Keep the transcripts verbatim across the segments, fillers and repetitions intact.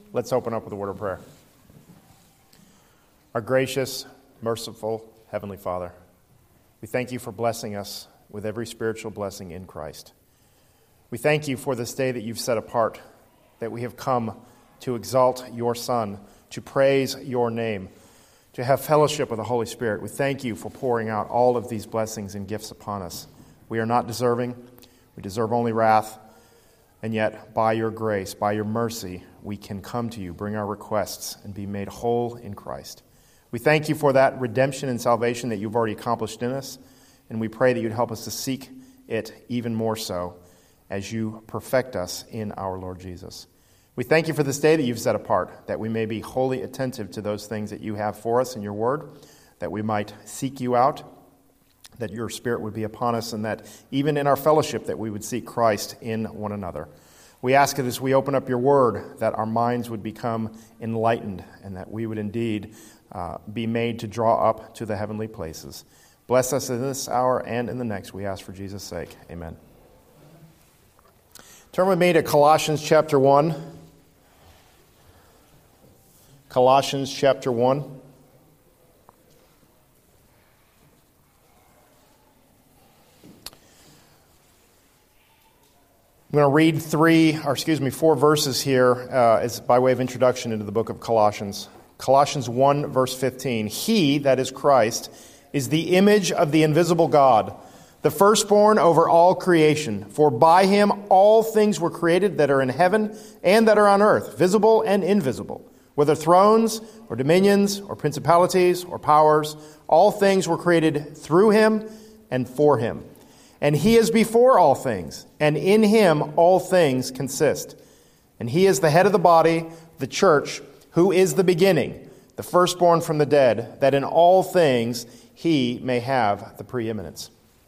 Let's open up with a word of prayer. Our gracious, merciful Heavenly Father, we thank you for blessing us with every spiritual blessing in Christ. We thank you for this day that you've set apart, that we have come to exalt your Son, to praise your name, to have fellowship with the Holy Spirit. We thank you for pouring out all of these blessings and gifts upon us. We are not deserving. We deserve only wrath. And yet, by your grace, by your mercy, we can come to you, bring our requests, and be made whole in Christ. We thank you for that redemption and salvation that you've already accomplished in us, and we pray that you'd help us to seek it even more so as you perfect us in our Lord Jesus. We thank you for this day that you've set apart, that we may be wholly attentive to those things that you have for us in your word, that we might seek you out, that your Spirit would be upon us, and that even in our fellowship that we would seek Christ in one another. We ask that as we open up your word, that our minds would become enlightened, and that we would indeed uh, be made to draw up to the heavenly places. Bless us in this hour and in the next, we ask for Jesus' sake. Amen. Turn with me to Colossians chapter one. Colossians chapter one. I'm going to read three, or excuse me, four verses here uh, as by way of introduction into the book of Colossians. Colossians one, verse fifteen. He, that is Christ, is the image of the invisible God, the firstborn over all creation. For by him all things were created that are in heaven and that are on earth, visible and invisible. Whether thrones or dominions or principalities or powers, all things were created through him and for him. And he is before all things, and in him all things consist. And he is the head of the body, the church, who is the beginning, the firstborn from the dead, that in all things he may have the preeminence.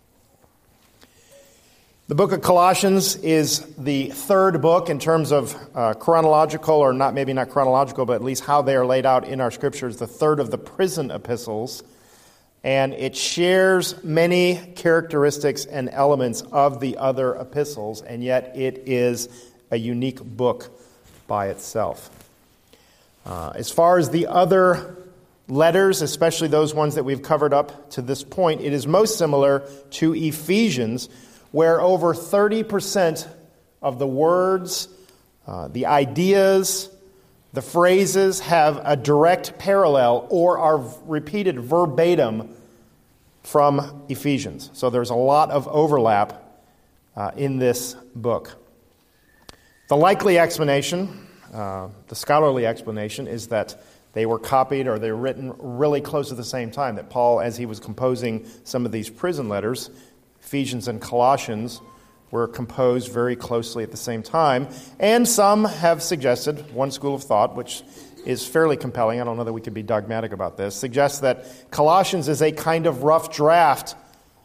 The book of Colossians is the third book in terms of uh, chronological, or not maybe not chronological, but at least how they are laid out in our scriptures, the third of the prison epistles. And it shares many characteristics and elements of the other epistles, and yet it is a unique book by itself. Uh, as far as the other letters, especially those ones that we've covered up to this point, it is most similar to Ephesians, where over thirty percent of the words, uh, the ideas, the phrases have a direct parallel or are repeated verbatim from Ephesians. So there's a lot of overlap uh, in this book. The likely explanation, uh, the scholarly explanation, is that they were copied or they were written really close at the same time, that Paul, as he was composing some of these prison letters, Ephesians and Colossians, were composed very closely at the same time. And some have suggested, one school of thought, which is fairly compelling, I don't know that we could be dogmatic about this, suggests that Colossians is a kind of rough draft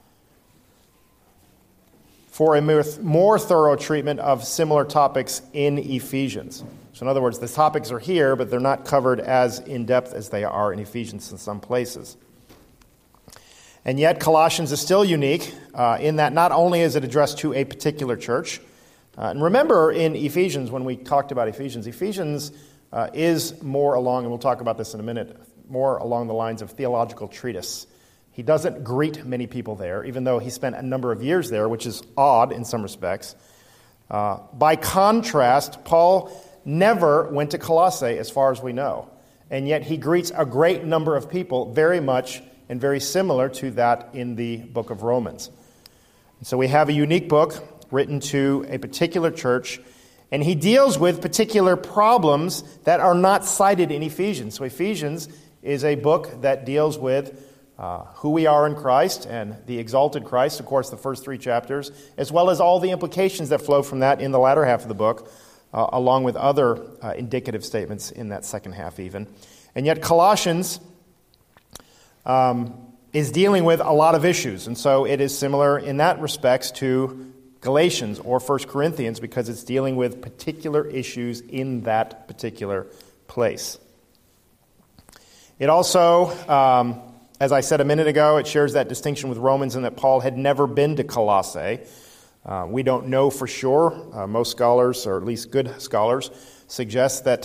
for a more thorough treatment of similar topics in Ephesians. So in other words, the topics are here, but they're not covered as in-depth as they are in Ephesians in some places. And yet Colossians is still unique uh, in that not only is it addressed to a particular church, uh, and remember in Ephesians, when we talked about Ephesians, Ephesians uh, is more along, and we'll talk about this in a minute, more along the lines of theological treatise. He doesn't greet many people there, even though he spent a number of years there, which is odd in some respects. Uh, by contrast, Paul never went to Colossae, as far as we know, and yet he greets a great number of people very much and very similar to that in the book of Romans. And so we have a unique book written to a particular church, and he deals with particular problems that are not cited in Ephesians. So Ephesians is a book that deals with uh, who we are in Christ and the exalted Christ, of course, the first three chapters, as well as all the implications that flow from that in the latter half of the book, uh, along with other uh, indicative statements in that second half even. And yet Colossians Um, is dealing with a lot of issues. And so it is similar in that respects to Galatians or First Corinthians, because it's dealing with particular issues in that particular place. It also, um, as I said a minute ago, it shares that distinction with Romans in that Paul had never been to Colossae. Uh, we don't know for sure. Uh, most scholars, or at least good scholars, suggest that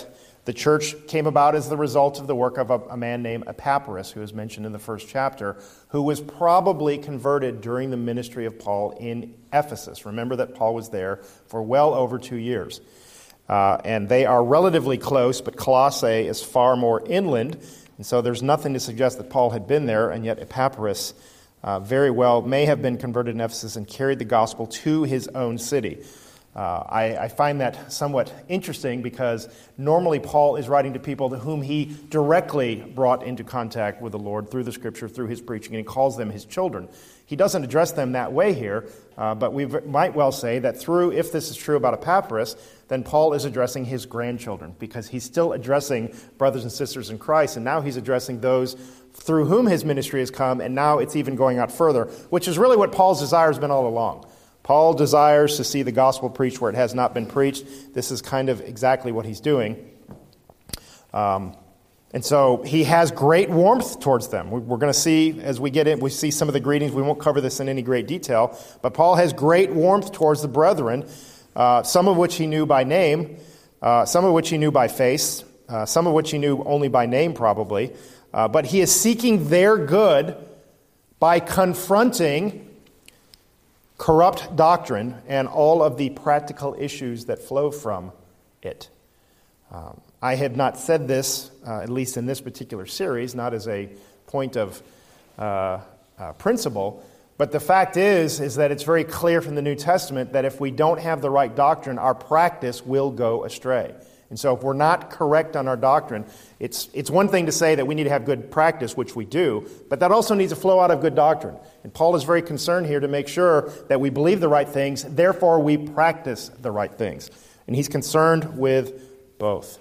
The church came about as the result of the work of a, a man named Epaphras, who is mentioned in the first chapter, who was probably converted during the ministry of Paul in Ephesus. Remember that Paul was there for well over two years. Uh, and they are relatively close, but Colossae is far more inland, and so there's nothing to suggest that Paul had been there, and yet Epaphras uh, very well may have been converted in Ephesus and carried the gospel to his own city. Uh, I, I find that somewhat interesting because normally Paul is writing to people to whom he directly brought into contact with the Lord through the Scripture, through his preaching, and he calls them his children. He doesn't address them that way here, uh, but we might well say that through, if this is true about Epaphras, then Paul is addressing his grandchildren because he's still addressing brothers and sisters in Christ, and now he's addressing those through whom his ministry has come, and now it's even going out further, which is really what Paul's desire has been all along. Paul desires to see the gospel preached where it has not been preached. This is kind of exactly what he's doing. Um, and so he has great warmth towards them. We're going to see, as we get in, we see some of the greetings. We won't cover this in any great detail. But Paul has great warmth towards the brethren, uh, some of which he knew by name, uh, some of which he knew by face, uh, some of which he knew only by name probably. Uh, but he is seeking their good by confronting corrupt doctrine and all of the practical issues that flow from it. Um, I have not said this, uh, at least in this particular series, not as a point of uh, uh, principle, but the fact is, is that it's very clear from the New Testament that if we don't have the right doctrine, our practice will go astray. And so if we're not correct on our doctrine, it's it's one thing to say that we need to have good practice, which we do, but that also needs to flow out of good doctrine. And Paul is very concerned here to make sure that we believe the right things, therefore we practice the right things. And he's concerned with both.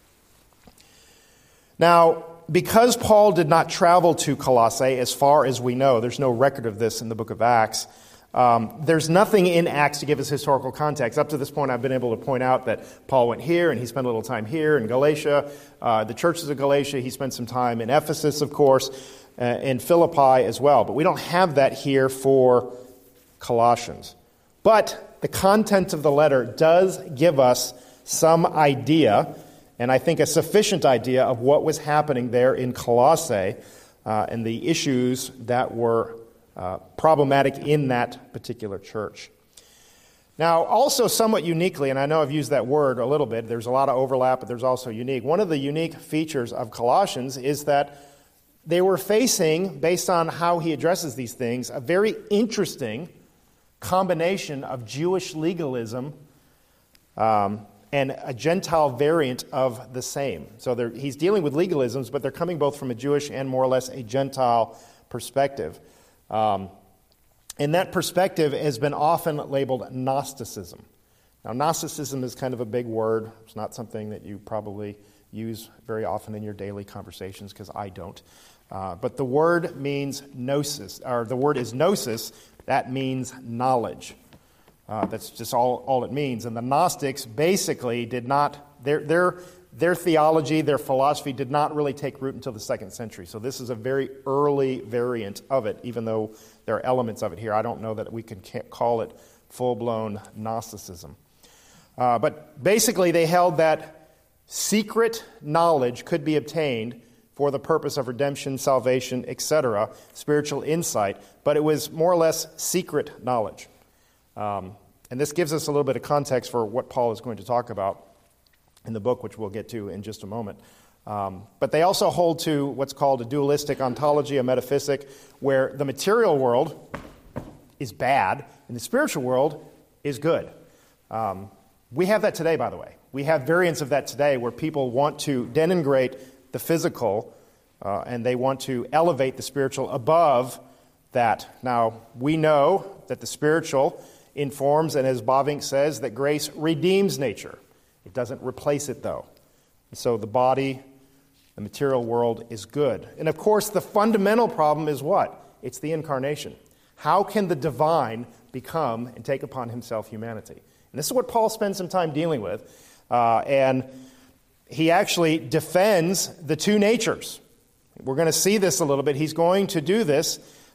Now, because Paul did not travel to Colossae, as far as we know, there's no record of this in the book of Acts, Um, there's nothing in Acts to give us historical context. Up to this point, I've been able to point out that Paul went here, and he spent a little time here in Galatia. Uh, the churches of Galatia, he spent some time in Ephesus, of course, uh, in Philippi as well. But we don't have that here for Colossians. But the content of the letter does give us some idea, and I think a sufficient idea of what was happening there in Colossae uh, and the issues that were Uh, problematic in that particular church. Now, also somewhat uniquely, and I know I've used that word a little bit, there's a lot of overlap, but there's also unique. One of the unique features of Colossians is that they were facing, based on how he addresses these things, a very interesting combination of Jewish legalism um, and a Gentile variant of the same. So he's dealing with legalisms, but they're coming both from a Jewish and more or less a Gentile perspective. Um, and that perspective has been often labeled Gnosticism. Now, Gnosticism is kind of a big word. It's not something that you probably use very often in your daily conversations, because I don't. Uh, but the word means gnosis, or the word is gnosis. That means knowledge. Uh, that's just all, all it means. And the Gnostics basically did not, their, their, their theology, their philosophy did not really take root until the second century. So this is a very early variant of it, even though there are elements of it here. I don't know that we can call it full-blown Gnosticism. Uh, but basically they held that secret knowledge could be obtained for the purpose of redemption, salvation, et cetera, spiritual insight, but it was more or less secret knowledge. Um, and this gives us a little bit of context for what Paul is going to talk about in the book, which we'll get to in just a moment. Um, but they also hold to what's called a dualistic ontology, a metaphysic, where the material world is bad and the spiritual world is good. Um, we have that today, by the way. We have variants of that today where people want to denigrate the physical uh, and they want to elevate the spiritual above that. Now, we know that the spiritual informs, and as Bavinck says, that grace redeems nature. It doesn't replace it, though. And so the body, the material world is good. And of course, the fundamental problem is what? It's the incarnation. How can the divine become and take upon himself humanity? And this is what Paul spends some time dealing with. Uh, and he actually defends the two natures. We're going to see this a little bit. He's going to do this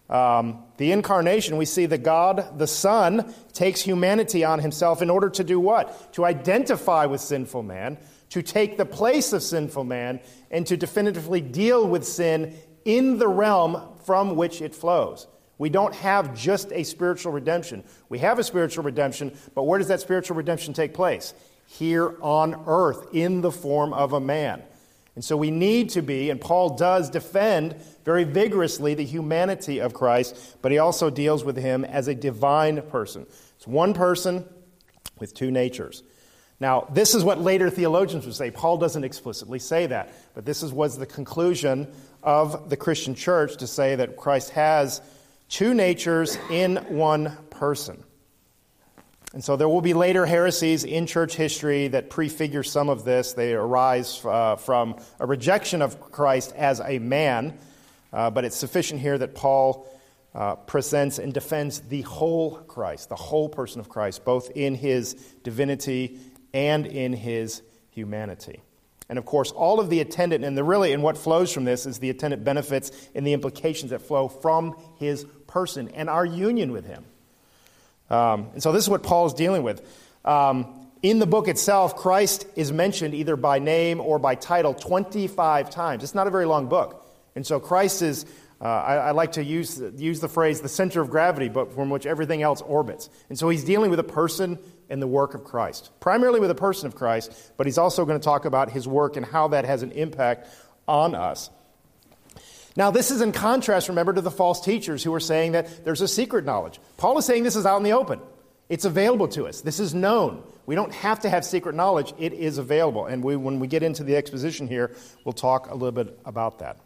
Um, the incarnation, we see that God, the Son, takes humanity on himself in order to do what? To identify with sinful man, to take the place of sinful man, and to definitively deal with sin in the realm from which it flows. We don't have just a spiritual redemption. We have a spiritual redemption, but where does that spiritual redemption take place? Here on earth, in the form of a man. And so we need to be, and Paul does defend very vigorously the humanity of Christ, but he also deals with him as a divine person. It's one person with two natures. Now, this is what later theologians would say. Paul doesn't explicitly say that, but this is, was the conclusion of the Christian church, to say that Christ has two natures in one person. And so there will be later heresies in church history that prefigure some of this. They arise uh, from a rejection of Christ as a man, uh, but it's sufficient here that Paul uh, presents and defends the whole Christ, the whole person of Christ, both in his divinity and in his humanity. And of course, all of the attendant, and the really, and what flows from this is the attendant benefits and the implications that flow from his person and our union with him. Um, and so this is what Paul is dealing with. Um, in the book itself, Christ is mentioned either by name or by title twenty-five times. It's not a very long book. And so Christ is, uh, I, I like to use, use the phrase, the center of gravity, but from which everything else orbits. And so he's dealing with a person and the work of Christ. Primarily with a person of Christ, but he's also going to talk about his work and how that has an impact on us. Now, this is in contrast, remember, to the false teachers who are saying that there's a secret knowledge. Paul is saying this is out in the open. It's available to us. This is known. We don't have to have secret knowledge. It is available. And we, when we get into the exposition here, we'll talk a little bit about that.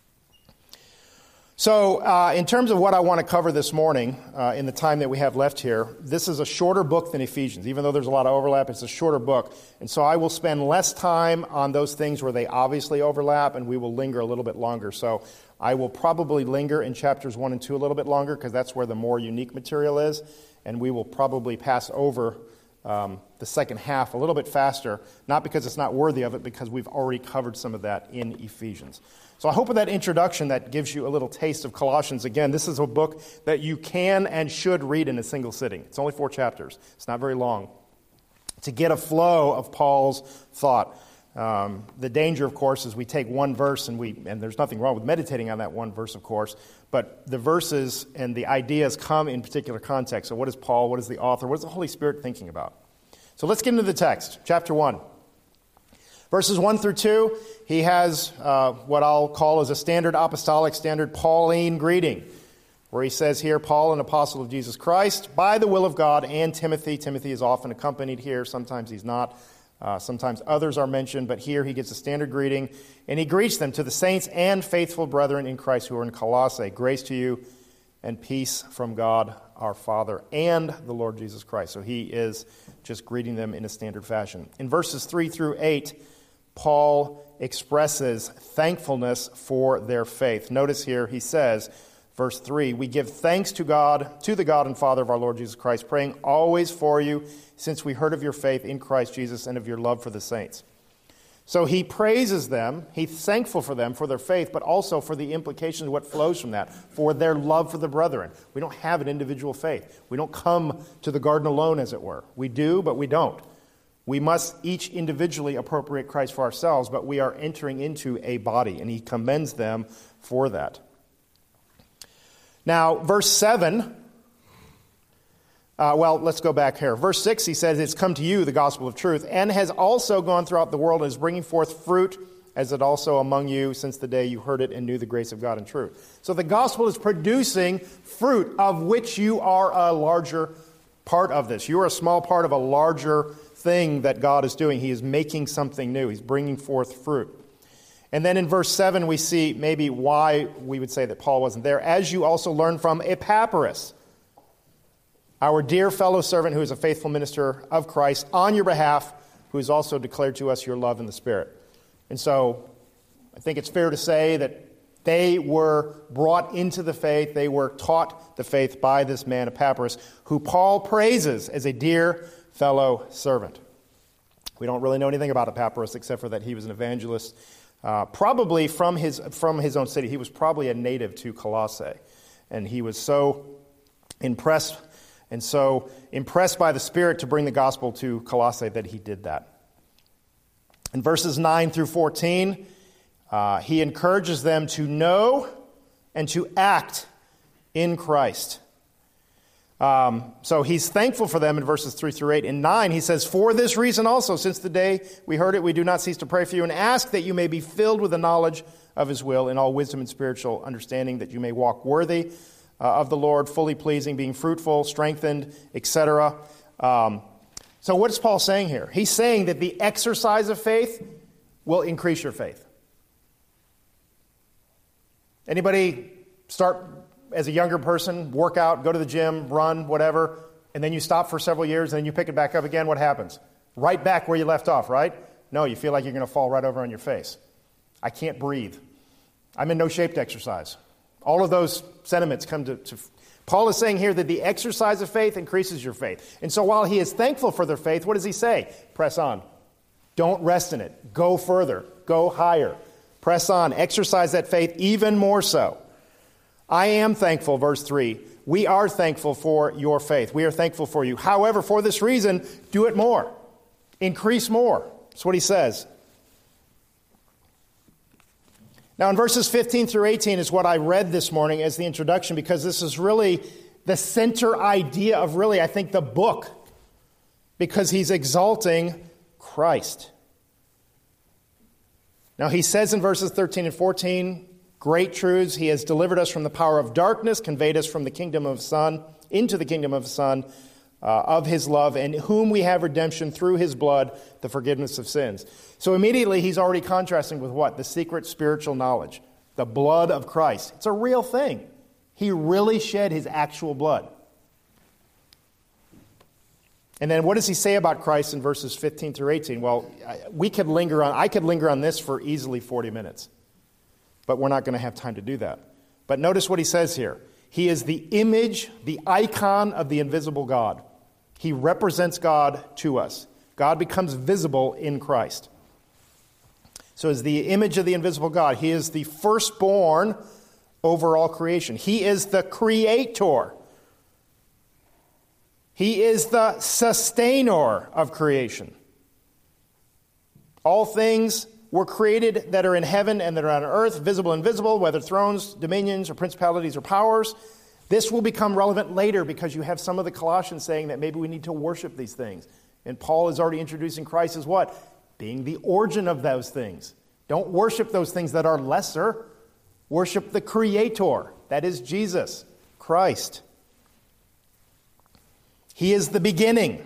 So, uh, in terms of what I want to cover this morning, uh, in the time that we have left here, this is a shorter book than Ephesians. Even though there's a lot of overlap, it's a shorter book. And so I will spend less time on those things where they obviously overlap, and we will linger a little bit longer. So I will probably linger in chapters one and two a little bit longer, because that's where the more unique material is. And we will probably pass over um, the second half a little bit faster, not because it's not worthy of it, because we've already covered some of that in Ephesians. So I hope with that introduction that gives you a little taste of Colossians. Again, this is a book that you can and should read in a single sitting. It's only four chapters. It's not very long. To get a flow of Paul's thought. Um, the danger, of course, is we take one verse, and we and there's nothing wrong with meditating on that one verse, of course, but the verses and the ideas come in particular context. So what is Paul? What is the author? What is the Holy Spirit thinking about? So let's get into the text, chapter one. Verses one through two, he has uh, what I'll call as a standard apostolic, standard Pauline greeting, where he says here, Paul, an apostle of Jesus Christ, by the will of God, and Timothy. Timothy is often accompanied here. Sometimes he's not. Uh, sometimes others are mentioned, but here he gets a standard greeting, and he greets them to the saints and faithful brethren in Christ who are in Colossae. Grace to you and peace from God our Father and the Lord Jesus Christ. So he is just greeting them in a standard fashion. In verses three through eight, Paul expresses thankfulness for their faith. Notice here he says, verse three, we give thanks to God, to the God and Father of our Lord Jesus Christ, praying always for you, since we heard of your faith in Christ Jesus and of your love for the saints. So he praises them, he's thankful for them, for their faith, but also for the implications of what flows from that, for their love for the brethren. We don't have an individual faith. We don't come to the garden alone, as it were. We do, but we don't. We must each individually appropriate Christ for ourselves, but we are entering into a body, and he commends them for that. Now, verse seven, uh, well, let's go back here. Verse six, he says, it's come to you, the gospel of truth, and has also gone throughout the world and is bringing forth fruit, as it also among you since the day you heard it and knew the grace of God in truth. So the gospel is producing fruit, of which you are a larger part of this. You are a small part of a larger thing that God is doing. He is making something new. He's bringing forth fruit. And then in verse seven, we see maybe why we would say that Paul wasn't there. As you also learned from Epaphras, our dear fellow servant who is a faithful minister of Christ on your behalf, who has also declared to us your love in the Spirit. And so I think it's fair to say that they were brought into the faith, they were taught the faith by this man Epaphras, who Paul praises as a dear fellow servant. We don't really know anything about Epaphras except for that he was an evangelist, uh, probably from his from his own city. He was probably a native to Colossae. And he was so impressed and so impressed by the Spirit to bring the gospel to Colossae that he did that. In verses nine through fourteen, uh, he encourages them to know and to act in Christ. Um, so he's thankful for them in verses three through eight. In nine, he says, "For this reason also, since the day we heard it, we do not cease to pray for you and ask that you may be filled with the knowledge of his will in all wisdom and spiritual understanding, that you may walk worthy uh, of the Lord, fully pleasing, being fruitful, strengthened, et cetera" Um, so what is Paul saying here? He's saying that the exercise of faith will increase your faith. Anybody start as a younger person, work out, go to the gym, run, whatever, and then you stop for several years and then you pick it back up again? What happens? Right back where you left off, right? No, you feel like you're going to fall right over on your face. I can't breathe. I'm in no shape to exercise. All of those sentiments come to, to... Paul is saying here that the exercise of faith increases your faith. And so while he is thankful for their faith, what does he say? Press on. Don't rest in it. Go further. Go higher. Press on. Exercise that faith even more so. I am thankful, verse three. We are thankful for your faith. We are thankful for you. However, for this reason, do it more. Increase more. That's what he says. Now, in verses fifteen through eighteen is what I read this morning as the introduction, because this is really the center idea of really, I think, the book, because he's exalting Christ. Now, he says in verses thirteen and fourteen, great truths. He has delivered us from the power of darkness, conveyed us from the kingdom of Son, into the kingdom of Son, uh, of his love, and whom we have redemption through his blood, the forgiveness of sins. So immediately he's already contrasting with what? The secret spiritual knowledge, the blood of Christ. It's a real thing. He really shed his actual blood. And then what does he say about Christ in verses fifteen through eighteen? Well, we could linger on, I could linger on this for easily forty minutes. But we're not going to have time to do that. But notice what he says here. He is the image, the icon of the invisible God. He represents God to us. God becomes visible in Christ. So as the image of the invisible God, he is the firstborn over all creation. He is the creator. He is the sustainer of creation. All things were created that are in heaven and that are on earth, visible and invisible, whether thrones, dominions, or principalities or powers. This will become relevant later because you have some of the Colossians saying that maybe we need to worship these things. And Paul is already introducing Christ as what? Being the origin of those things. Don't worship those things that are lesser. Worship the Creator. That is Jesus, Christ. He is the beginning.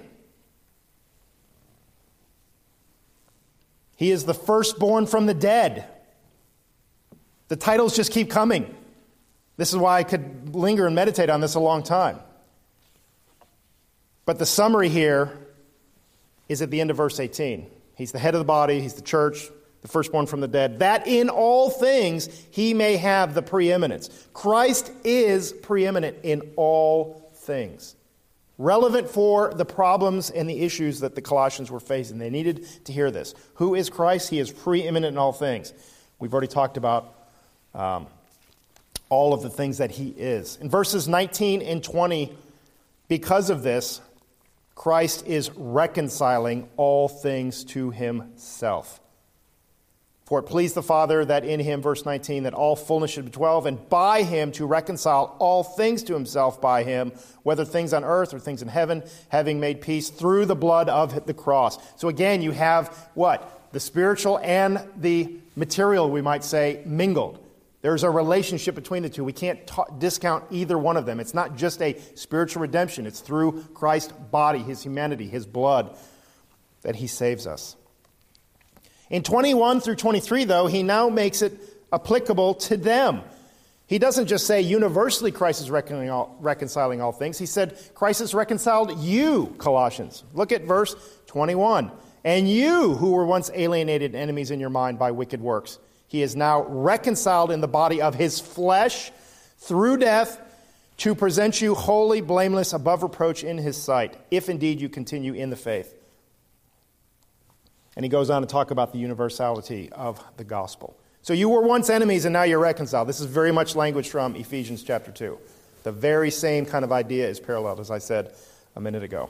He is the firstborn from the dead. The titles just keep coming. This is why I could linger and meditate on this a long time. But the summary here is at the end of verse eighteen. He's the head of the body, he's the church, the firstborn from the dead, that in all things he may have the preeminence. Christ is preeminent in all things. Relevant for the problems and the issues that the Colossians were facing. They needed to hear this. Who is Christ? He is preeminent in all things. We've already talked about um, all of the things that he is. In verses nineteen and twenty, because of this, Christ is reconciling all things to himself. For it pleased the Father that in him, verse nineteen, that all fullness should dwell, and by him to reconcile all things to himself by him, whether things on earth or things in heaven, having made peace through the blood of the cross. So again, you have what? The spiritual and the material, we might say, mingled. There's a relationship between the two. We can't ta- discount either one of them. It's not just a spiritual redemption. It's through Christ's body, his humanity, his blood, that he saves us. In twenty-one through twenty-three, though, he now makes it applicable to them. He doesn't just say universally Christ is reconciling all, reconciling all things. He said Christ has reconciled you, Colossians. Look at verse twenty-one. And you, who were once alienated enemies in your mind by wicked works, he is now reconciled in the body of his flesh through death to present you holy, blameless, above reproach in his sight, if indeed you continue in the faith. And he goes on to talk about the universality of the gospel. So you were once enemies and now you're reconciled. This is very much language from Ephesians chapter two. The very same kind of idea is paralleled, as I said a minute ago.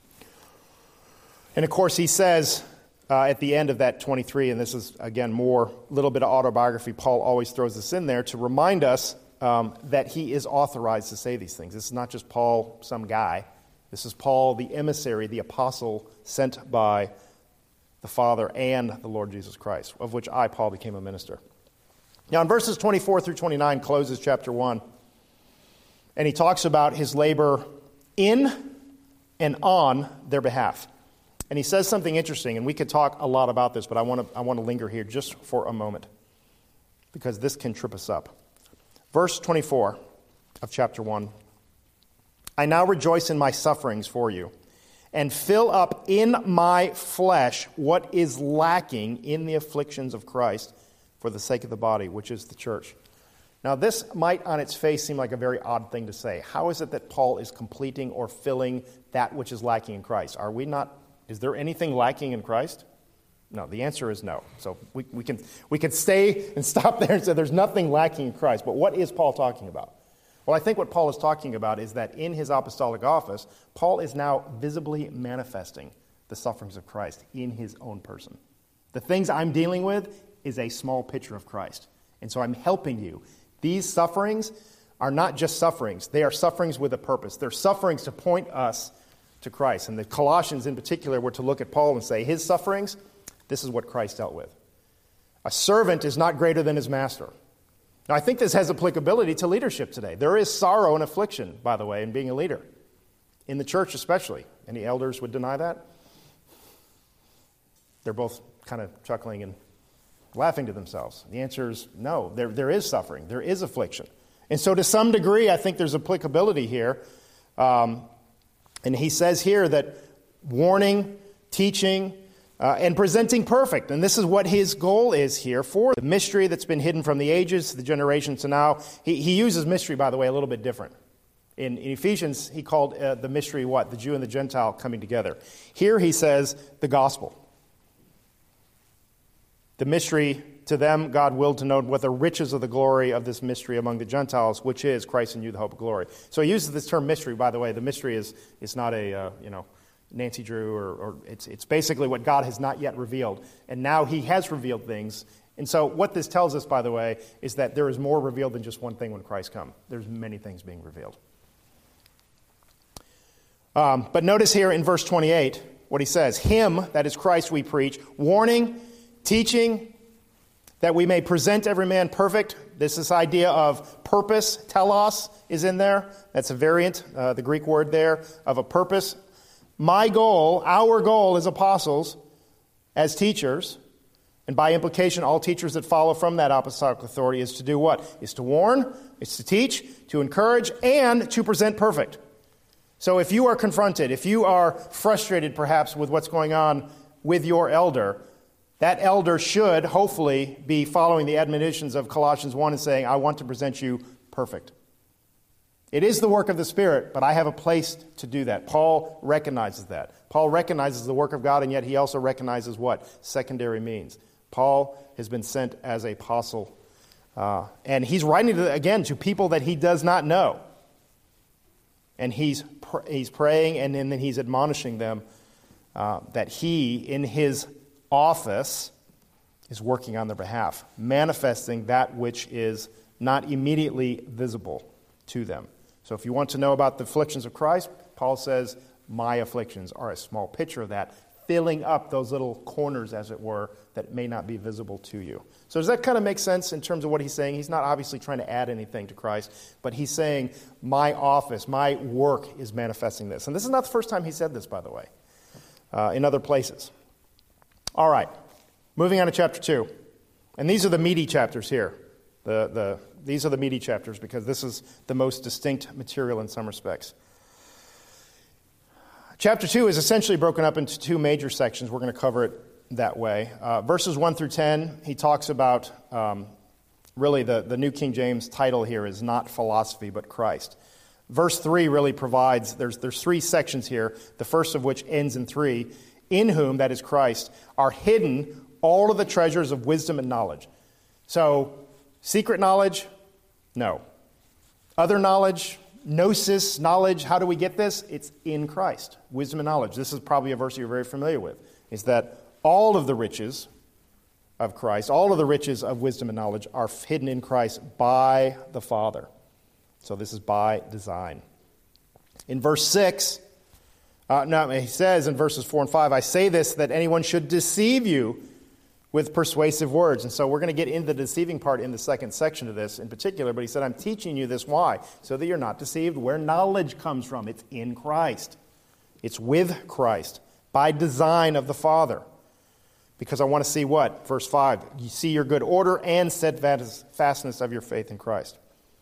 And of course, he says uh, at the end of that twenty-three, and this is, again, more a little bit of autobiography. Paul always throws this in there to remind us um, that he is authorized to say these things. This is not just Paul, some guy. This is Paul, the emissary, the apostle sent by the Father and the Lord Jesus Christ, of which I, Paul, became a minister. Now, in verses twenty-four through twenty-nine, closes chapter one, and he talks about his labor in and on their behalf. And he says something interesting, and we could talk a lot about this, but I want to I want to linger here just for a moment, because this can trip us up. Verse twenty-four of chapter one, I now rejoice in my sufferings for you, and fill up in my flesh what is lacking in the afflictions of Christ for the sake of the body, which is the church. Now, this might on its face seem like a very odd thing to say. How is it that Paul is completing or filling that which is lacking in Christ? Are we not, is there anything lacking in Christ? No, the answer is no. So we, we can we can stay and stop there and say there's nothing lacking in Christ. But what is Paul talking about? Well, I think what Paul is talking about is that in his apostolic office, Paul is now visibly manifesting the sufferings of Christ in his own person. The things I'm dealing with is a small picture of Christ. And so I'm helping you. These sufferings are not just sufferings. They are sufferings with a purpose. They're sufferings to point us to Christ. And the Colossians in particular were to look at Paul and say, his sufferings, this is what Christ dealt with. A servant is not greater than his master. Now, I think this has applicability to leadership today. There is sorrow and affliction, by the way, in being a leader. In the church especially. Any elders would deny that? They're both kind of chuckling and laughing to themselves. The answer is no. There, there is suffering. There is affliction. And so to some degree, I think there's applicability here. Um, and he says here that warning, teaching, uh, and presenting perfect. And this is what his goal is here for the mystery that's been hidden from the ages, the generations to now. He, he uses mystery, by the way, a little bit different. In, in Ephesians, he called uh, the mystery what? The Jew and the Gentile coming together. Here he says the gospel. The mystery, to them, God willed to know what the riches of the glory of this mystery among the Gentiles, which is Christ in you, the hope of glory. So he uses this term mystery, by the way. The mystery is it's not a, uh, you know, Nancy Drew, or, or it's, it's basically what God has not yet revealed. And now he has revealed things. And so what this tells us, by the way, is that there is more revealed than just one thing when Christ comes. There's many things being revealed. Um, but notice here in verse twenty-eight what he says. Him, that is Christ, we preach, warning, teaching, that we may present every man perfect. This this idea of purpose, telos, is in there. That's a variant, uh, the Greek word there, of a purpose. My goal, our goal as apostles, as teachers, and by implication all teachers that follow from that apostolic authority, is to do what? Is to warn, is to teach, to encourage, and to present perfect. So if you are confronted, if you are frustrated perhaps with what's going on with your elder, that elder should hopefully be following the admonitions of Colossians one and saying, I want to present you perfect. It is the work of the Spirit, but I have a place to do that. Paul recognizes that. Paul recognizes the work of God, and yet he also recognizes what secondary means. Paul has been sent as an apostle, uh, and he's writing, to, again, to people that he does not know. And he's pr- he's praying, and then he's admonishing them uh, that he, in his office, is working on their behalf, manifesting that which is not immediately visible to them. So if you want to know about the afflictions of Christ, Paul says, my afflictions are a small picture of that, filling up those little corners, as it were, that may not be visible to you. So does that kind of make sense in terms of what he's saying? He's not obviously trying to add anything to Christ, but he's saying, my office, my work is manifesting this. And this is not the first time he said this, by the way, uh, in other places. All right, moving on to chapter two. And these are the meaty chapters here. The, the, these are the meaty chapters because this is the most distinct material in some respects. Chapter two is essentially broken up into two major sections. We're going to cover it that way. Uh, verses one through ten, he talks about, um, really the, the New King James title here is not philosophy, but Christ. Verse three really provides, there's, there's three sections here, the first of which ends in three, in whom, that is Christ, are hidden all of the treasures of wisdom and knowledge. So, secret knowledge? No. Other knowledge? gnosis, knowledge. How do we get this? It's in Christ. Wisdom and knowledge. This is probably a verse you're very familiar with. Is that all of the riches of Christ, all of the riches of wisdom and knowledge are hidden in Christ by the Father. So this is by design. In verse six, uh, no, he says in verses four and five, I say this that anyone should deceive you with persuasive words. And so we're going to get into the deceiving part in the second section of this in particular, but he said, I'm teaching you this. Why? So that you're not deceived. Where knowledge comes from, it's in Christ. It's with Christ, by design of the Father. Because I want to see what? Verse five, you see your good order and steadfastness of your faith in Christ.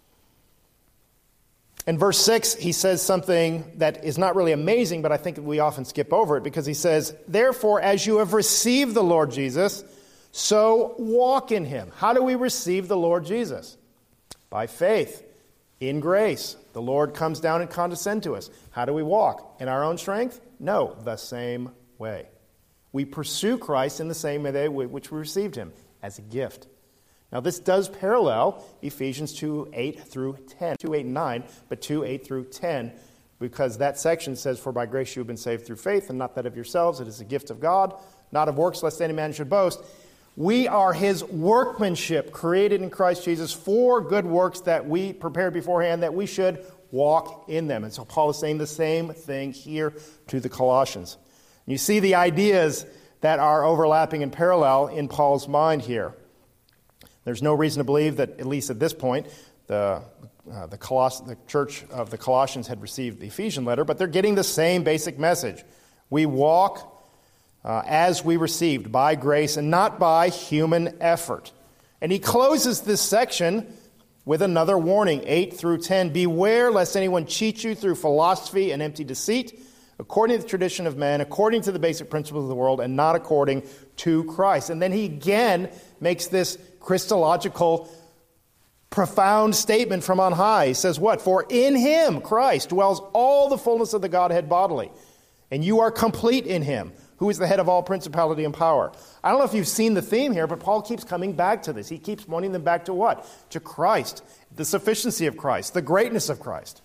In verse six, he says something that is not really amazing, but I think we often skip over it, because he says, therefore, as you have received the Lord Jesus, so walk in him. How do we receive the Lord Jesus? By faith, in grace. The Lord comes down and condescends to us. How do we walk? In our own strength? No, the same way. We pursue Christ in the same way which we received him, as a gift. Now, this does parallel Ephesians two, eight through ten, two, eight, and nine, but two, eight through ten, because that section says, for by grace you have been saved through faith, and not that of yourselves, it is a gift of God, not of works, lest any man should boast. We are his workmanship, created in Christ Jesus for good works that we prepared beforehand, that we should walk in them. And so Paul is saying the same thing here to the Colossians. You see the ideas that are overlapping and parallel in Paul's mind here. There's no reason to believe that, at least at this point, the, uh, the, Coloss- the church of the Colossians had received the Ephesian letter, but they're getting the same basic message. We walk uh, as we received, by grace and not by human effort. And he closes this section with another warning, eight through ten. Beware lest anyone cheat you through philosophy and empty deceit, according to the tradition of men, according to the basic principles of the world, and not according to Christ. And then he again makes this Christological, profound statement from on high. He says what? For in him, Christ, dwells all the fullness of the Godhead bodily, and you are complete in him, who is the head of all principality and power. I don't know if you've seen the theme here, but Paul keeps coming back to this. He keeps pointing them back to what? To Christ, the sufficiency of Christ, the greatness of Christ.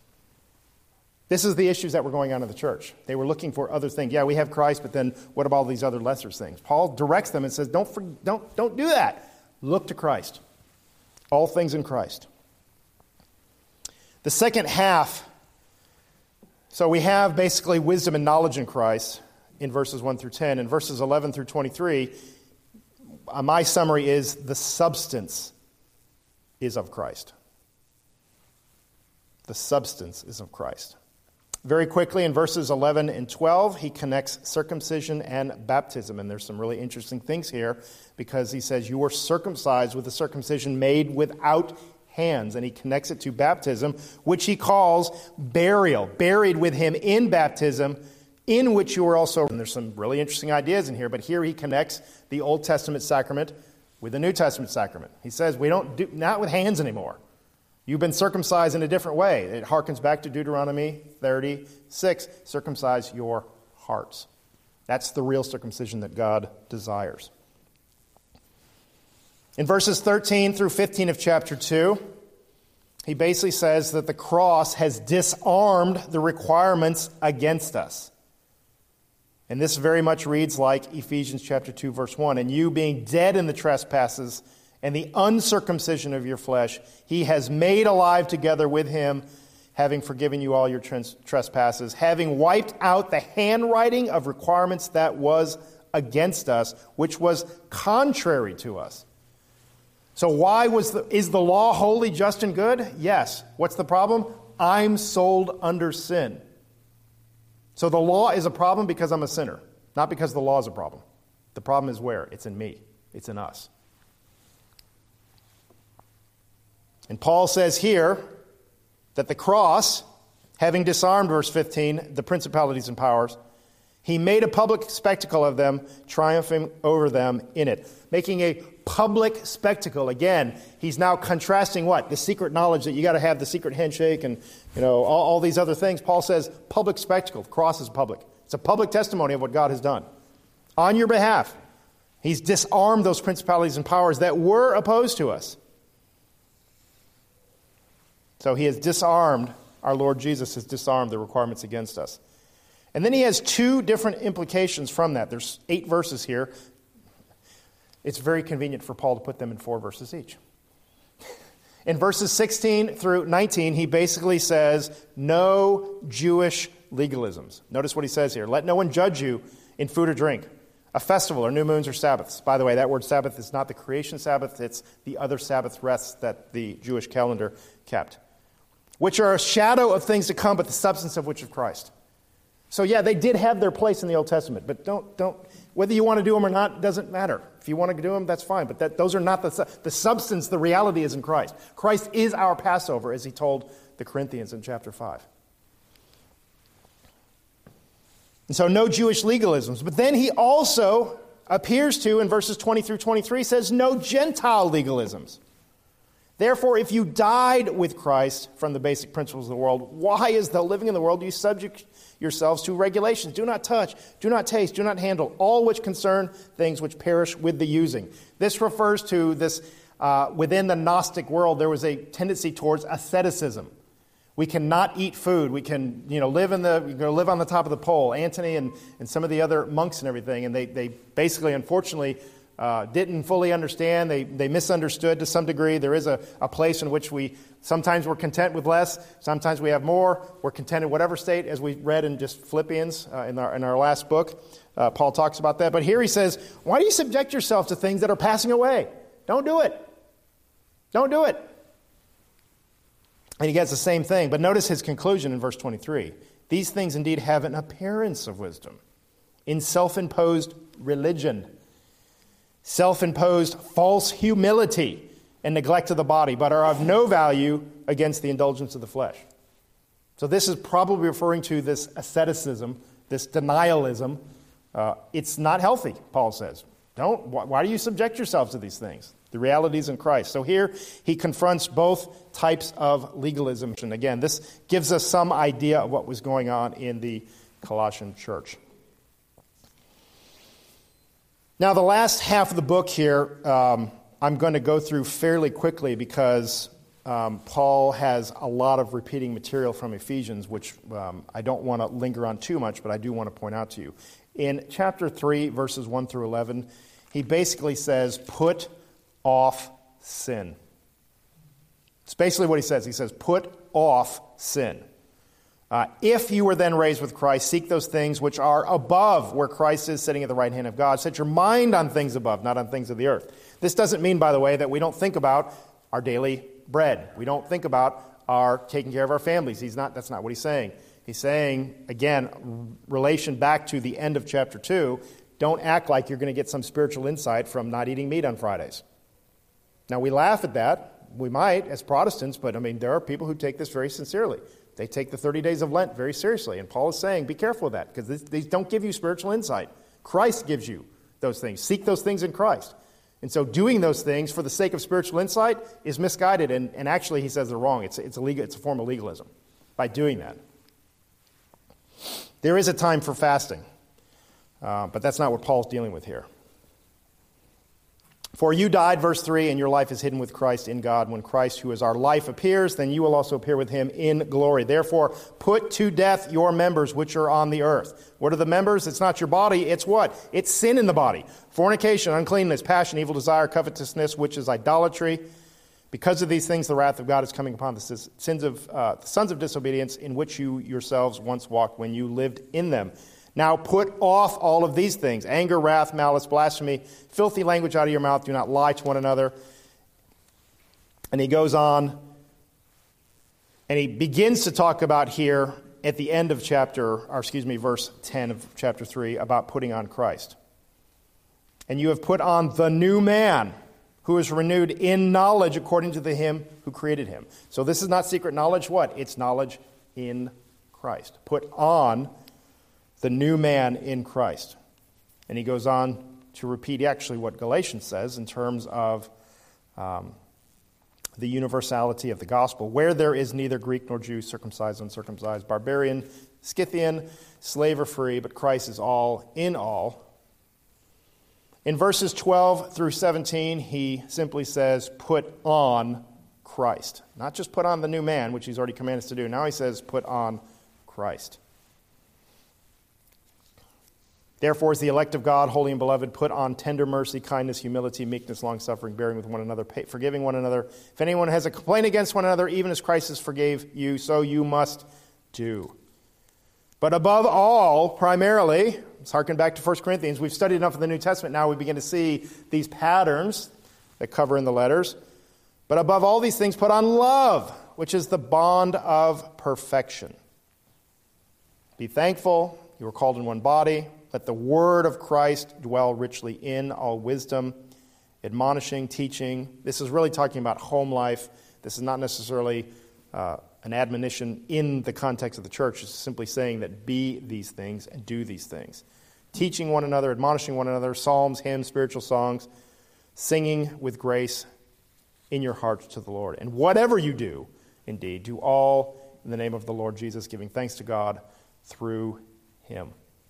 This is the issues that were going on in the church. They were looking for other things. Yeah, we have Christ, but then what about all these other lesser things? Paul directs them and says, don't, for, don't, don't do that. Look to Christ. All things in Christ. The second half, so we have basically wisdom and knowledge in Christ in verses one through ten. In verses eleven through twenty-three, uh, my summary is the substance is of Christ. The substance is of Christ. Very quickly, in verses eleven and twelve, he connects circumcision and baptism. And there's some really interesting things here, because he says, you were circumcised with a circumcision made without hands. And he connects it to baptism, which he calls burial. Buried with him in baptism, in which you were also... And there's some really interesting ideas in here, but here he connects the Old Testament sacrament with the New Testament sacrament. He says, we don't do... not with hands anymore. You've been circumcised in a different way. It harkens back to Deuteronomy thirty-six. Circumcise your hearts. That's the real circumcision that God desires. In verses thirteen through fifteen of chapter two, he basically says that the cross has disarmed the requirements against us. And this very much reads like Ephesians chapter two, verse one. And you being dead in the trespasses and the uncircumcision of your flesh, he has made alive together with him, having forgiven you all your trans- trespasses, having wiped out the handwriting of requirements that was against us, which was contrary to us. So why was the, is the law holy, just, and good? Yes. What's the problem? I'm sold under sin. So the law is a problem because I'm a sinner, not because the law is a problem. The problem is where? It's in me. It's in us. And Paul says here that the cross, having disarmed, verse fifteen, the principalities and powers, he made a public spectacle of them, triumphing over them in it. Making a public spectacle. Again, he's now contrasting what? The secret knowledge that you got to have the secret handshake and, you know, all, all these other things. Paul says public spectacle. The cross is public. It's a public testimony of what God has done. On your behalf, he's disarmed those principalities and powers that were opposed to us. So he has disarmed our Lord Jesus has disarmed the requirements against us. And then he has two different implications from that. There's eight verses here. It's very convenient for Paul to put them in four verses each. In verses sixteen through nineteen, he basically says, no Jewish legalisms. Notice what he says here. Let no one judge you in food or drink, a festival or new moons or Sabbaths. By the way, that word Sabbath is not the creation Sabbath. It's the other Sabbath rests that the Jewish calendar kept, which are a shadow of things to come, but the substance of which of Christ. So yeah, they did have their place in the Old Testament, but don't, don't, whether you want to do them or not, doesn't matter. If you want to do them, that's fine, but that, those are not the, the substance, the reality is in Christ. Christ is our Passover, as he told the Corinthians in chapter five. And so no Jewish legalisms. But then he also appears to, in verses twenty through twenty-three, says no Gentile legalisms. Therefore, if you died with Christ from the basic principles of the world, why, as though living in the world, do you subject yourselves to regulations? Do not touch, do not taste, do not handle, all which concern things which perish with the using. This refers to this, uh, within the Gnostic world, there was a tendency towards asceticism. We cannot eat food. We can, you know, live in the, you know, live on the top of the pole. Antony and, and some of the other monks and everything, and they, they basically, unfortunately, Uh, didn't fully understand. They they misunderstood to some degree. There is a, a place in which we, sometimes we're content with less, sometimes we have more. We're content in whatever state, as we read in just Philippians uh, in, our, in our last book. Uh, Paul talks about that. But here he says, why do you subject yourself to things that are passing away? Don't do it. Don't do it. And he gets the same thing. But notice his conclusion in verse twenty-three. These things indeed have an appearance of wisdom in self-imposed religion, self-imposed false humility and neglect of the body, but are of no value against the indulgence of the flesh. So this is probably referring to this asceticism, this denialism. Uh, it's not healthy, Paul says. Don't. Why, why do you subject yourselves to these things? The reality is in Christ. So here he confronts both types of legalism. And again, this gives us some idea of what was going on in the Colossian church. Now, the last half of the book here, um, I'm going to go through fairly quickly because um, Paul has a lot of repeating material from Ephesians, which um, I don't want to linger on too much, but I do want to point out to you. In chapter three, verses one through eleven, he basically says, put off sin. It's basically what he says. He says, put off sin. Uh, if you were then raised with Christ, seek those things which are above, where Christ is sitting at the right hand of God. Set your mind on things above, not on things of the earth. This doesn't mean, by the way, that we don't think about our daily bread. We don't think about our taking care of our families. He's not. That's not what he's saying. He's saying, again, relation back to the end of chapter two, don't act like you're going to get some spiritual insight from not eating meat on Fridays. Now, we laugh at that. We might, as Protestants, but, I mean, there are people who take this very sincerely. They take the thirty days of Lent very seriously. And Paul is saying, be careful of that, because these don't give you spiritual insight. Christ gives you those things. Seek those things in Christ. And so doing those things for the sake of spiritual insight is misguided. And, and actually, he says they're wrong. It's, it's, a legal, it's a form of legalism by doing that. There is a time for fasting. Uh, but that's not what Paul's dealing with here. For you died, verse three, and your life is hidden with Christ in God. When Christ, who is our life, appears, then you will also appear with him in glory. Therefore, put to death your members which are on the earth. What are the members? It's not your body. It's what? It's sin in the body. Fornication, uncleanness, passion, evil desire, covetousness, which is idolatry. Because of these things, the wrath of God is coming upon the sins of uh, the sons of disobedience, in which you yourselves once walked when you lived in them. Now put off all of these things: anger, wrath, malice, blasphemy, filthy language out of your mouth. Do not lie to one another. And he goes on, and he begins to talk about here at the end of chapter, or excuse me, verse ten of chapter three, about putting on Christ. And you have put on the new man, who is renewed in knowledge according to the him who created him. So this is not secret knowledge. What? It's knowledge in Christ. Put on the new man in Christ. And he goes on to repeat actually what Galatians says in terms of um, the universality of the gospel, where there is neither Greek nor Jew, circumcised, uncircumcised, barbarian, Scythian, slave or free, but Christ is all in all. In verses twelve through seventeen, he simply says, put on Christ. Not just put on the new man, which he's already commanded us to do. Now he says, put on Christ. Therefore, as the elect of God, holy and beloved, put on tender mercy, kindness, humility, meekness, long-suffering, bearing with one another, pay, forgiving one another. If anyone has a complaint against one another, even as Christ has forgave you, so you must do. But above all, primarily, let's harken back to First Corinthians. We've studied enough of the New Testament. Now we begin to see these patterns that cover in the letters. But above all these things, put on love, which is the bond of perfection. Be thankful. You were called in one body. Let the word of Christ dwell richly in all wisdom, admonishing, teaching. This is really talking about home life. This is not necessarily uh, an admonition in the context of the church. It's simply saying that be these things and do these things. Teaching one another, admonishing one another, psalms, hymns, spiritual songs, singing with grace in your hearts to the Lord. And whatever you do, indeed, do all in the name of the Lord Jesus, giving thanks to God through him.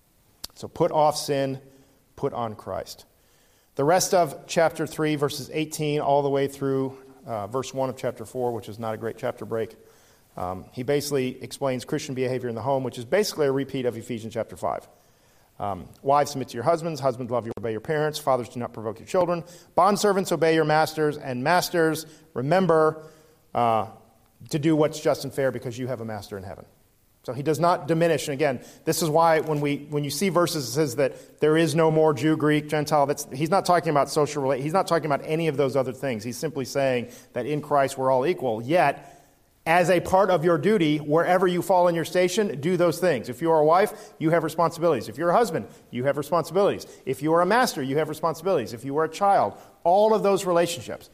So put off sin, put on Christ. The rest of chapter three, verses eighteen all the way through uh, verse one of chapter four, which is not a great chapter break, um, he basically explains Christian behavior in the home, which is basically a repeat of Ephesians chapter five. Um, Wives, submit to your husbands. Husbands, love you, obey your parents. Fathers, do not provoke your children. Bondservants, obey your masters. And masters, remember uh, to do what's just and fair, because you have a master in heaven. So he does not diminish. And again, this is why when we when you see verses, it says that there is no more Jew, Greek, Gentile. That's, he's not talking about social relate. He's not talking about any of those other things. He's simply saying that in Christ we're all equal. Yet, as a part of your duty, wherever you fall in your station, do those things. If you are a wife, you have responsibilities. If you're a husband, you have responsibilities. If you are a master, you have responsibilities. If you are a child, all of those relationships.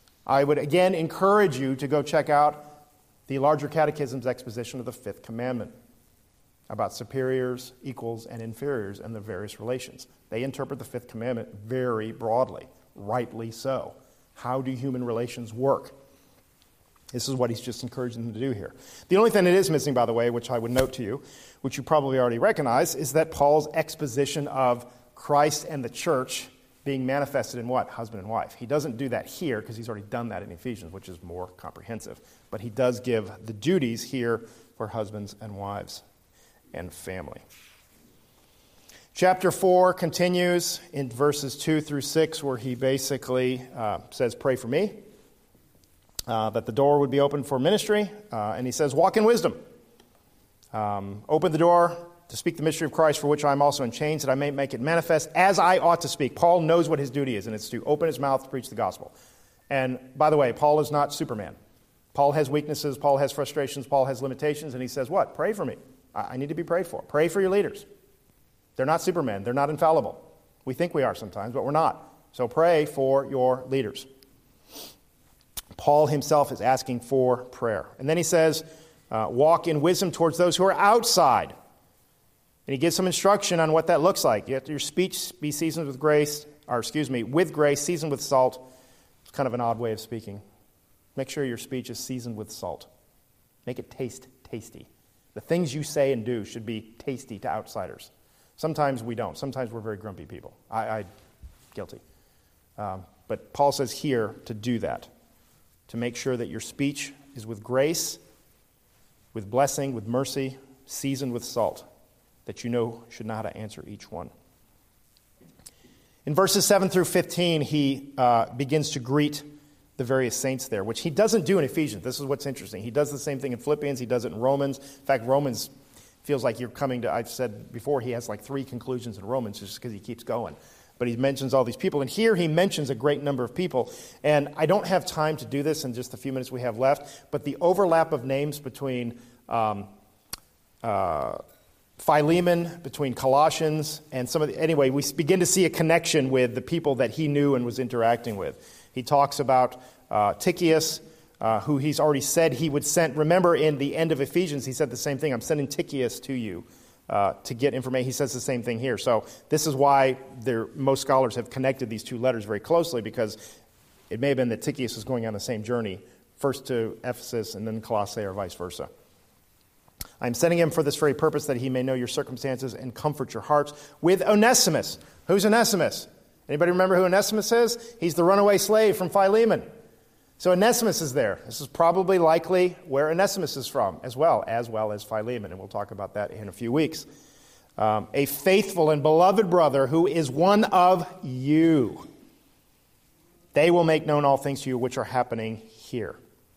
I would again encourage you to go check out the Larger Catechism's exposition of the Fifth Commandment about superiors, equals, and inferiors and the various relations. They interpret the Fifth Commandment very broadly, rightly so. How do human relations work? This is what he's just encouraging them to do here. The only thing that is missing, by the way, which I would note to you, which you probably already recognize, is that Paul's exposition of Christ and the church being manifested in what? Husband and wife. He doesn't do that here because he's already done that in Ephesians, which is more comprehensive. But he does give the duties here for husbands and wives and family. Chapter four continues in verses two through six, where he basically uh, says, pray for me, uh, that the door would be open for ministry. Uh, and he says, walk in wisdom. Um, open the door to speak the mystery of Christ, for which I am also in chains, that I may make it manifest as I ought to speak. Paul knows what his duty is, and it's to open his mouth to preach the gospel. And by the way, Paul is not Superman. Paul has weaknesses, Paul has frustrations, Paul has limitations, and he says, what? Pray for me. I need to be prayed for. Pray for your leaders. They're not Superman. They're not infallible. We think we are sometimes, but we're not. So pray for your leaders. Paul himself is asking for prayer. And then he says, uh, walk in wisdom towards those who are outside. And he gives some instruction on what that looks like. You have to, your speech be seasoned with grace, or excuse me, with grace, seasoned with salt. It's kind of an odd way of speaking. Make sure your speech is seasoned with salt. Make it taste tasty. The things you say and do should be tasty to outsiders. Sometimes we don't. Sometimes we're very grumpy people. I, I guilty. Um, but Paul says here to do that, to make sure that your speech is with grace, with blessing, with mercy, seasoned with salt, that you know should know how to answer each one. In verses seven through fifteen, he uh, begins to greet the various saints there, which he doesn't do in Ephesians. This is what's interesting. He does the same thing in Philippians. He does it in Romans. In fact, Romans feels like you're coming to, I've said before, he has like three conclusions in Romans just because he keeps going. But he mentions all these people. And here he mentions a great number of people. And I don't have time to do this in just the few minutes we have left, but the overlap of names between um, uh, Philemon, between Colossians, and some of the, anyway, we begin to see a connection with the people that he knew and was interacting with. He talks about uh, Tychicus, uh, who he's already said he would send. Remember, in the end of Ephesians, he said the same thing. I'm sending Tychicus to you uh, to get information. He says the same thing here. So this is why there, most scholars have connected these two letters very closely, because it may have been that Tychicus was going on the same journey, first to Ephesus and then Colossae, or vice versa. I'm sending him for this very purpose, that he may know your circumstances and comfort your hearts with Onesimus. Who's Onesimus? Anybody remember who Onesimus is? He's the runaway slave from Philemon. So Onesimus is there. This is probably likely where Onesimus is from, as well, as well as Philemon, and we'll talk about that in a few weeks. Um, a faithful and beloved brother who is one of you. They will make known all things to you which are happening here.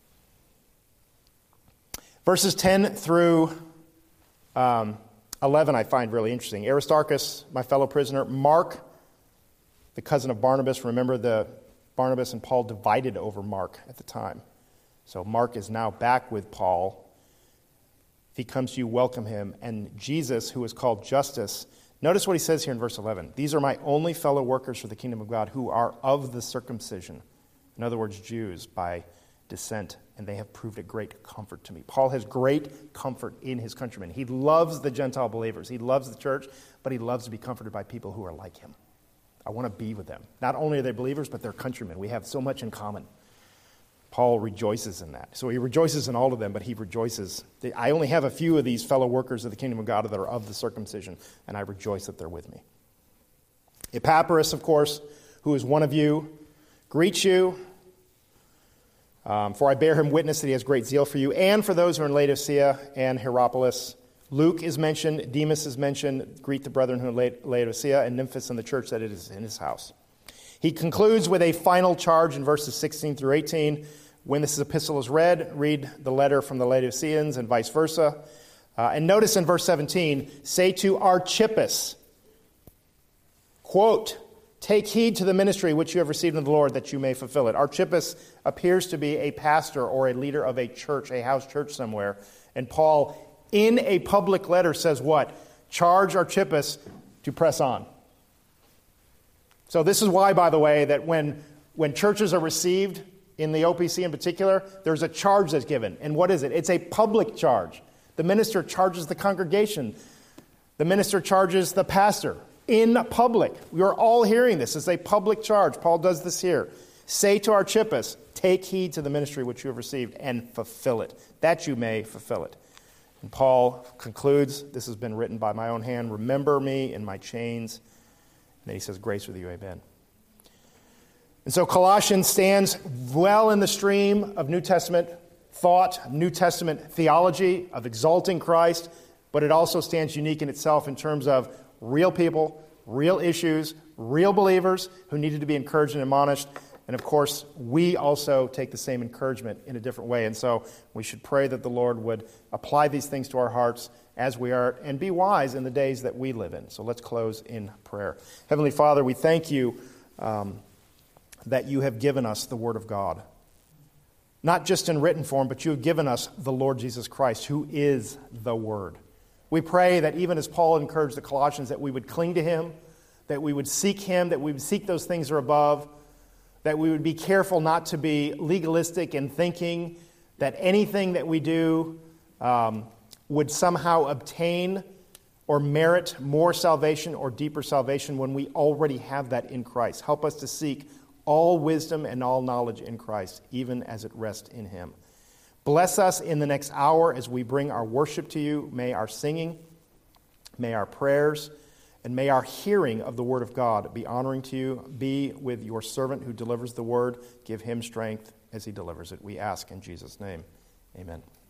Verses ten through um, eleven I find really interesting. Aristarchus, my fellow prisoner, Mark, the cousin of Barnabas. Remember, the Barnabas and Paul divided over Mark at the time. So Mark is now back with Paul. If he comes to you, welcome him. And Jesus, who is called Justus, notice what he says here in verse eleven. These are my only fellow workers for the kingdom of God who are of the circumcision. In other words, Jews by descent, and they have proved a great comfort to me. Paul has great comfort in his countrymen. He loves the Gentile believers. He loves the church, but he loves to be comforted by people who are like him. I want to be with them. Not only are they believers, but they're countrymen. We have so much in common. Paul rejoices in that. So he rejoices in all of them, but he rejoices. I only have a few of these fellow workers of the kingdom of God that are of the circumcision, and I rejoice that they're with me. Epaphras, of course, who is one of you, greets you. Um, for I bear him witness that he has great zeal for you, and for those who are in Laodicea and Hierapolis. Luke is mentioned, Demas is mentioned. Greet the brethren who are in Laodicea, and Nymphas and the church that it is in his house. He concludes with a final charge in verses sixteen through eighteen. When this epistle is read, read the letter from the Laodiceans and vice versa. Uh, and notice in verse seventeen, say to Archippus, quote, take heed to the ministry which you have received in the Lord, that you may fulfill it. Archippus appears to be a pastor or a leader of a church, a house church somewhere. And Paul, in a public letter, says what? Charge Archippus to press on. So this is why, by the way, that when, when churches are received, in the O P C in particular, there's a charge that's given. And what is it? It's a public charge. The minister charges the congregation. The minister charges the pastor in public. We are all hearing this. It's a public charge. Paul does this here. Say to Archippus, take heed to the ministry which you have received and fulfill it, that you may fulfill it. And Paul concludes, this has been written by my own hand. Remember me in my chains. And then he says, grace with you, amen. And so Colossians stands well in the stream of New Testament thought, New Testament theology of exalting Christ, but it also stands unique in itself in terms of real people, real issues, real believers who needed to be encouraged and admonished. And of course, we also take the same encouragement in a different way. And so we should pray that the Lord would apply these things to our hearts as we are, and be wise in the days that we live in. So let's close in prayer. Heavenly Father, we thank you um, that you have given us the Word of God. Not just in written form, but you have given us the Lord Jesus Christ, who is the Word. We pray that even as Paul encouraged the Colossians, that we would cling to him, that we would seek him, that we would seek those things that are above, that we would be careful not to be legalistic in thinking that anything that we do um, would somehow obtain or merit more salvation or deeper salvation when we already have that in Christ. Help us to seek all wisdom and all knowledge in Christ, even as it rests in him. Bless us in the next hour as we bring our worship to you. May our singing, may our prayers, and may our hearing of the word of God be honoring to you. Be with your servant who delivers the word. Give him strength as he delivers it. We ask in Jesus' name. Amen.